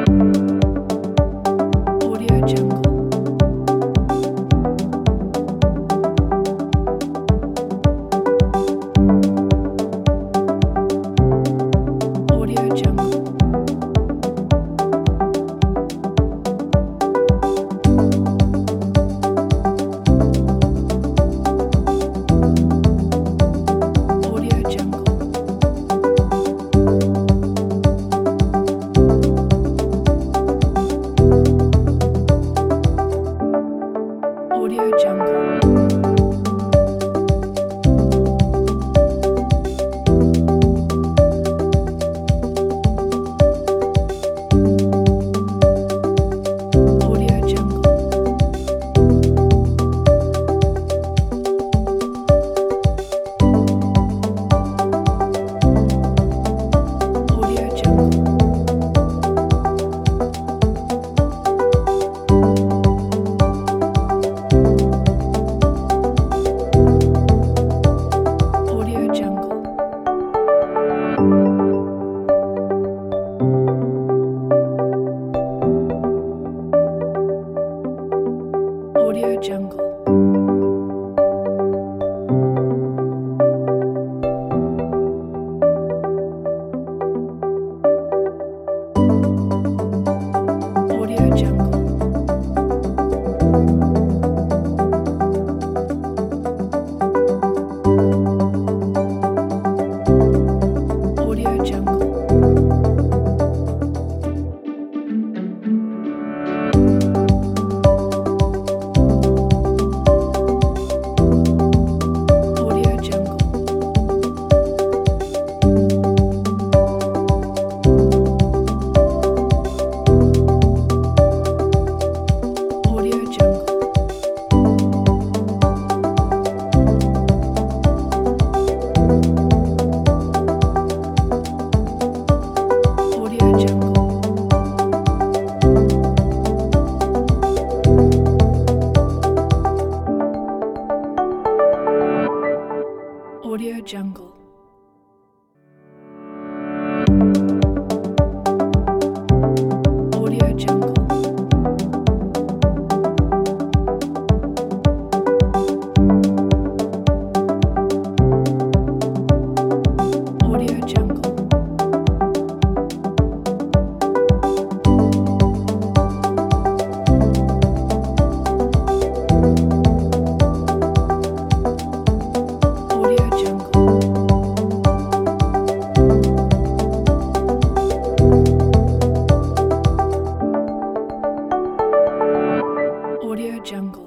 Audio Jungle. Audio Jungle. Audio Jungle. Audio Jungle. Audio Jungle. Audio Jungle. Audio Jungle. Audio Jungle. Audio Jungle. Audio Jungle. Audio Jungle. Audio Jungle. Audio Jungle. Audio Jungle. Audio Jungle. Audio Jungle. Audio Jungle. Audio Jungle.